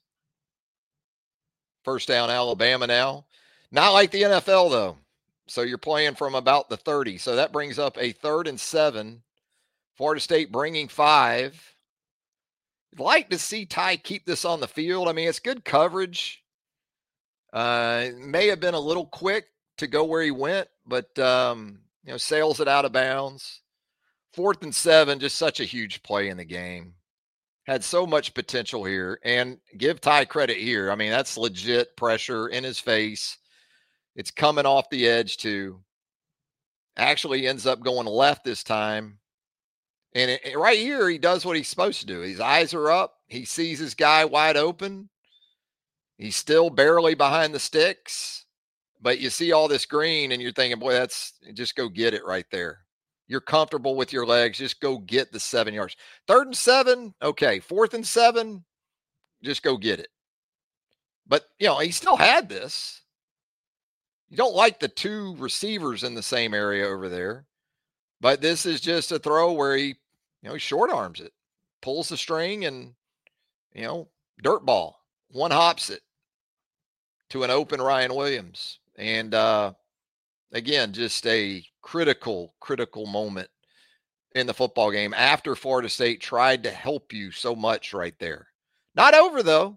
S4: 1st down, Alabama now. Not like the NFL, though. So you're playing from about the 30. So that brings up a 3rd and 7. Florida State bringing 5. I'd like to see Ty keep this on the field. I mean, it's good coverage. May have been a little quick to go where he went, but, sails it out of bounds. 4th and 7, just such a huge play in the game. Had so much potential here. And give Ty credit here. I mean, that's legit pressure in his face. It's coming off the edge, too. Actually ends up going left this time. And right here, he does what he's supposed to do. His eyes are up. He sees his guy wide open. He's still barely behind the sticks. But you see all this green, and you're thinking, boy, just go get it right there. You're comfortable with your legs. Just go get the 7 yards. 3rd and 7, okay. 4th and 7, just go get it. But, he still had this. You don't like the 2 receivers in the same area over there. But this is just a throw where he short arms it, pulls the string, and, dirt ball. One hops it to an open Ryan Williams. And, again, just a critical moment in the football game after Florida State tried to help you so much right there. Not over, though.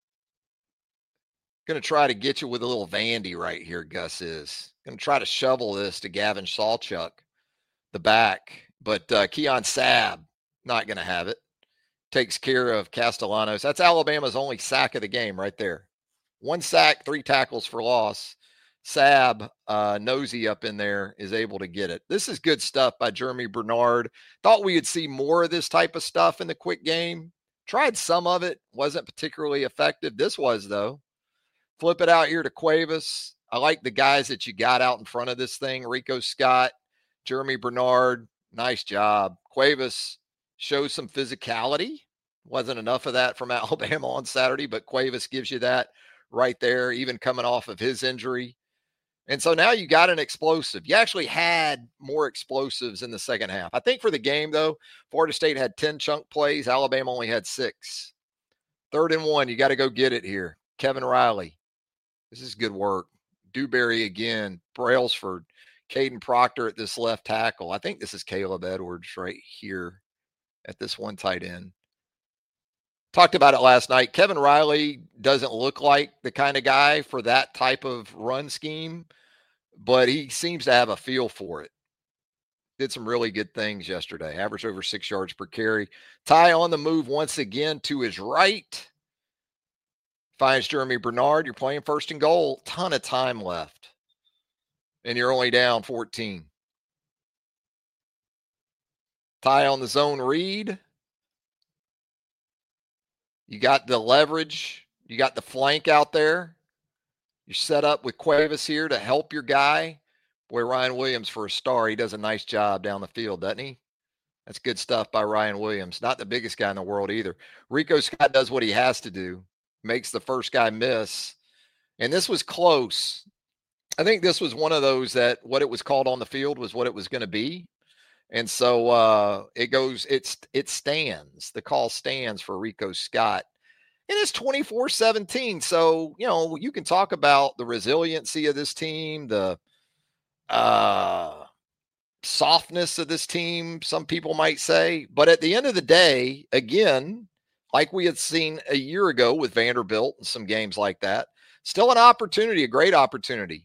S4: Going to try to get you with a little Vandy right here, Gus is. Going to try to shovel this to Gavin Sawchuk, the back. But Keon Sabb, not going to have it. Takes care of Castellanos. That's Alabama's only sack of the game right there. 1 sack, 3 tackles for loss. Sab, Nosey up in there is able to get it. This is good stuff by Jeremy Bernard. Thought we would see more of this type of stuff in the quick game. Tried some of it. Wasn't particularly effective. This was, though. Flip it out here to Cuevas. I like the guys that you got out in front of this thing. Rico Scott, Jeremy Bernard. Nice job. Cuevas shows some physicality. Wasn't enough of that from Alabama on Saturday, but Cuevas gives you that right there, even coming off of his injury. And so now you got an explosive. You actually had more explosives in the second half. I think for the game, though, Florida State had 10 chunk plays. Alabama only had 6. 3rd and 1, you got to go get it here. Kevin Riley. This is good work. Dewberry again. Brailsford. Caden Proctor at this left tackle. I think this is Caleb Edwards right here at this one tight end. Talked about it last night. Kevin Riley doesn't look like the kind of guy for that type of run scheme, but he seems to have a feel for it. Did some really good things yesterday. Averaged over 6 yards per carry. Ty on the move once again to his right. Finds Jeremy Bernard. You're playing 1st and goal. Ton of time left. And you're only down 14. Ty on the zone read. You got the leverage. You got the flank out there. You're set up with Cuevas here to help your guy. Boy, Ryan Williams for a star. He does a nice job down the field, doesn't he? That's good stuff by Ryan Williams. Not the biggest guy in the world either. Rico Scott does what he has to do. Makes the first guy miss. And this was close. I think this was one of those that what it was called on the field was what it was going to be. And so it stands. The call stands for Rico Scott. And it's 24-17. So, you can talk about the resiliency of this team, the softness of this team, some people might say. But at the end of the day, again, like we had seen a year ago with Vanderbilt and some games like that, still an opportunity, a great opportunity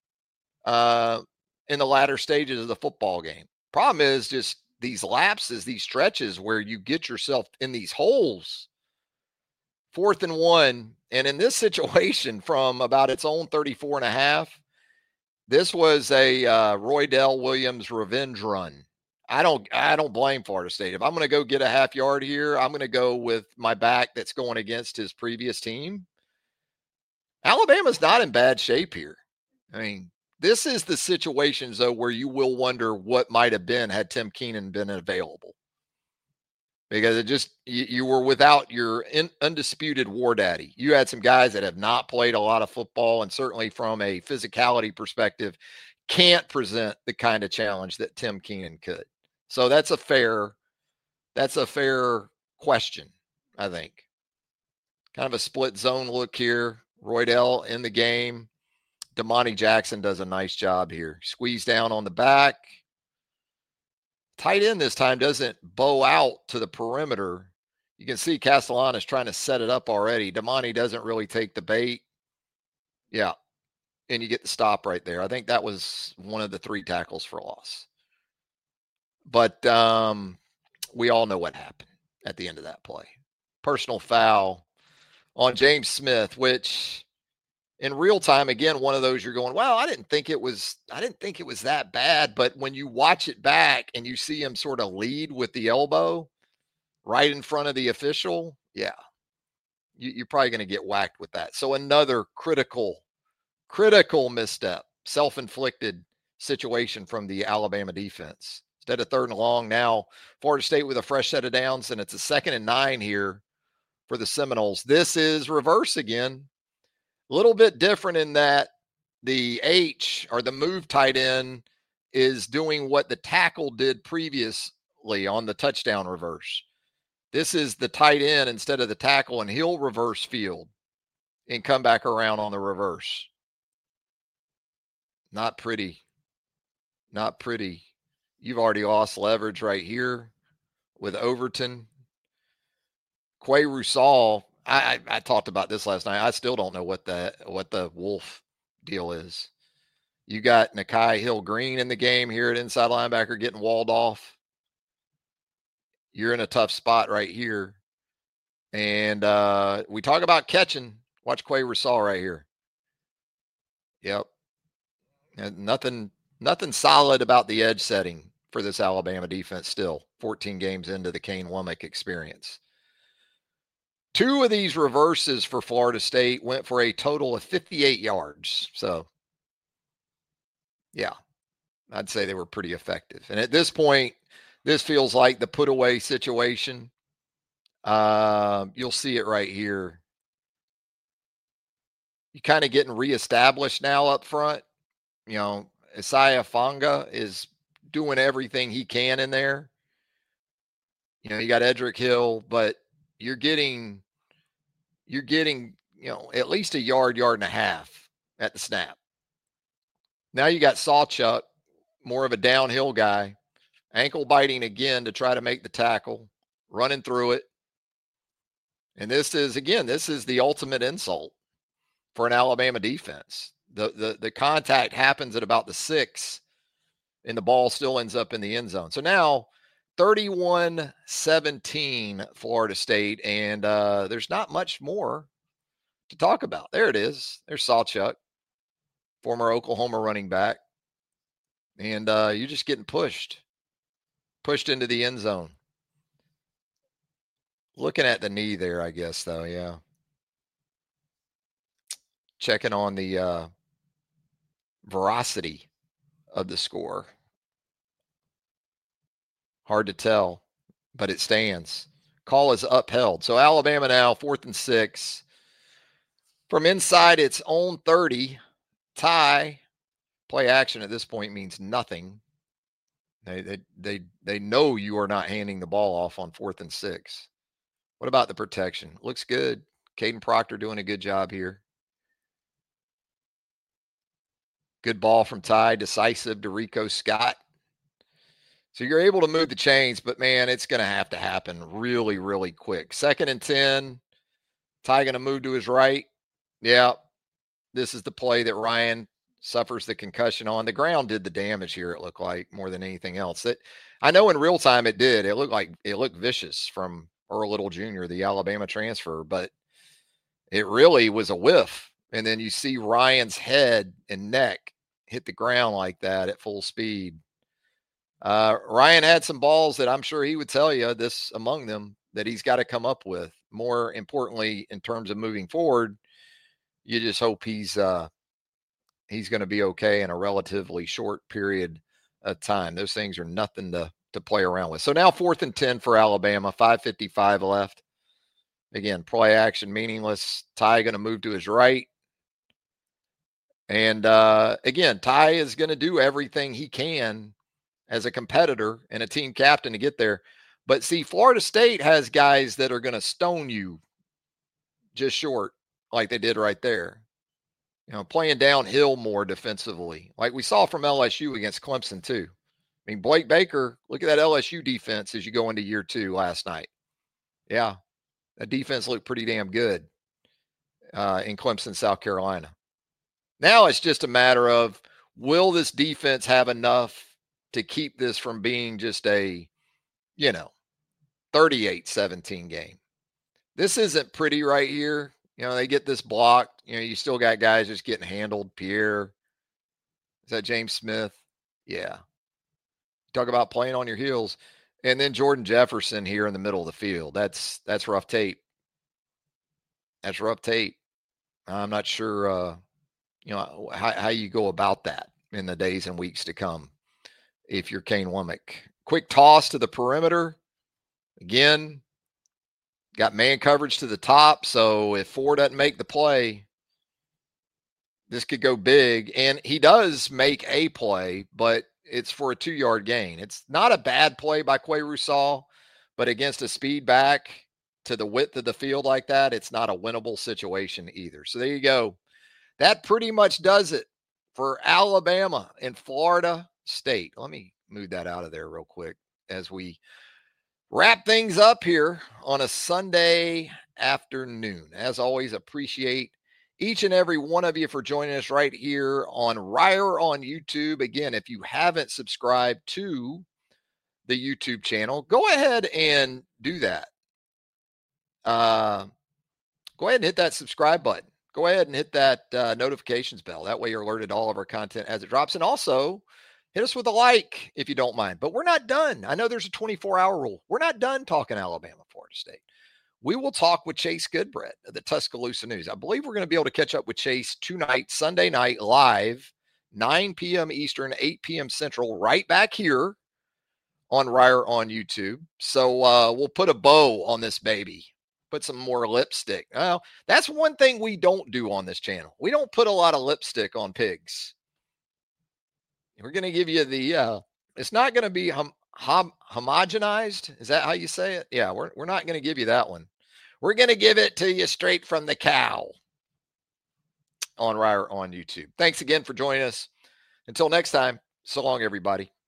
S4: in the latter stages of the football game. Problem is just these lapses, these stretches where you get yourself in these holes. 4th and 1. And in this situation from about its own 34.5, this was a Roydell Williams revenge run. I don't blame Florida State. If I'm going to go get a half yard here, I'm going to go with my back that's going against his previous team. Alabama's not in bad shape here. I mean, this is the situations, though, where you will wonder what might have been had Tim Keenan been available. Because it just, you were without your undisputed war daddy. You had some guys that have not played a lot of football and certainly from a physicality perspective can't present the kind of challenge that Tim Keenan could. So that's a fair question, I think. Kind of a split zone look here. Roydell in the game. Damani Jackson does a nice job here. Squeeze down on the back. Tight end this time doesn't bow out to the perimeter. You can see Castellanos trying to set it up already. Damani doesn't really take the bait. Yeah. And you get the stop right there. I think that was one of the 3 tackles for loss. But we all know what happened at the end of that play. Personal foul on James Smith, which in real time, again, one of those you're going, well, I didn't think it was that bad. But when you watch it back and you see him sort of lead with the elbow right in front of the official, yeah, you're probably going to get whacked with that. So another critical misstep, self-inflicted situation from the Alabama defense. Instead of 3rd and long, now Florida State with a fresh set of downs, and it's a 2nd and 9 here for the Seminoles. This is reverse again. A little bit different in that the H, or the move tight end, is doing what the tackle did previously on the touchdown reverse. This is the tight end instead of the tackle, and he'll reverse field and come back around on the reverse. Not pretty. Not pretty. You've already lost leverage right here with Overton. Quay Rusal, I talked about this last night. I still don't know what the Wolf deal is. You got Nakai Hill-Green in the game here at inside linebacker getting walled off. You're in a tough spot right here. And we talk about catching. Watch Quay Rusal right here. Yep. Nothing solid about the edge setting for this Alabama defense still, 14 games into the Kane Wommack experience. 2 of these reverses for Florida State went for a total of 58 yards. So, yeah, I'd say they were pretty effective. And at this point, this feels like the put away situation. You'll see it right here. You're kind of getting reestablished now up front. You know, Isaiah Fonga is doing everything he can in there. You know, you got Edric Hill, but you're getting, at least a yard and a half at the snap. Now you got Sawchuk, more of a downhill guy, ankle biting again to try to make the tackle, running through it. And this is the ultimate insult for an Alabama defense. The contact happens at about the 6, and the ball still ends up in the end zone. So now 31-17 Florida State, and there's not much more to talk about. There it is. There's Sawchuk, former Oklahoma running back. And you're just getting pushed into the end zone. Looking at the knee there, I guess, though, yeah. Checking on the veracity of the score. Hard to tell, but it stands. Call is upheld. So Alabama now 4th and 6. From inside its own 30, tie. Play action at this point means nothing. They know you are not handing the ball off on 4th and 6. What about the protection? Looks good. Caden Proctor doing a good job here. Good ball from Ty, decisive to Rico Scott. So you're able to move the chains, but man, it's going to have to happen really, really quick. 2nd and 10. Ty going to move to his right. Yeah, this is the play that Ryan suffers the concussion on. The ground did the damage here, it looked like, more than anything else. I know in real time it did. It looked vicious from Earl Little Jr., the Alabama transfer, but it really was a whiff. And then you see Ryan's head and neck hit the ground like that at full speed. Ryan had some balls that I'm sure he would tell you, this among them, that he's got to come up with. More importantly, in terms of moving forward, you just hope he's going to be okay in a relatively short period of time. Those things are nothing to play around with. So now 4th and 10 for Alabama, 5:55 left. Again, play action meaningless. Ty going to move to his right. And again, Ty is going to do everything he can as a competitor and a team captain to get there. But see, Florida State has guys that are going to stone you just short, like they did right there. You know, playing downhill more defensively, like we saw from LSU against Clemson too. I mean, Blake Baker, look at that LSU defense as you go into year 2 last night. Yeah, that defense looked pretty damn good in Clemson, South Carolina. Now it's just a matter of, will this defense have enough to keep this from being just a, 38-17 game? This isn't pretty right here. You know, they get this blocked. You know, you still got guys just getting handled. Pierre. Is that James Smith? Yeah. Talk about playing on your heels. And then Jordan Jefferson here in the middle of the field. That's rough tape. That's rough tape. I'm not sure, how you go about that in the days and weeks to come if you're Kane Wommack. Quick toss to the perimeter. Again, got man coverage to the top, so if Ford doesn't make the play, this could go big. And he does make a play, but it's for a 2-yard gain. It's not a bad play by Quay Russaw, but against a speed back to the width of the field like that, it's not a winnable situation either. So there you go. That pretty much does it for Alabama and Florida State. Let me move that out of there real quick as we wrap things up here on a Sunday afternoon. As always, appreciate each and every one of you for joining us right here on Ryer on YouTube. Again, if you haven't subscribed to the YouTube channel, go ahead and do that. Go ahead and hit that subscribe button. go ahead and hit that notifications bell. That way you're alerted to all of our content as it drops. And also hit us with a like if you don't mind. But we're not done. I know there's a 24-hour rule. We're not done talking Alabama, Florida State. We will talk with Chase Goodbread of the Tuscaloosa News. I believe we're going to be able to catch up with Chase tonight, Sunday night, live, 9 p.m. Eastern, 8 p.m. Central, right back here on Ryer on YouTube. So we'll put a bow on this baby, put some more lipstick. Well, that's one thing we don't do on this channel. We don't put a lot of lipstick on pigs. We're going to give you the, it's not going to be homogenized. Is that how you say it? Yeah, we're not going to give you that one. We're going to give it to you straight from the cow on Ryer on YouTube. Thanks again for joining us. Until next time, so long, everybody.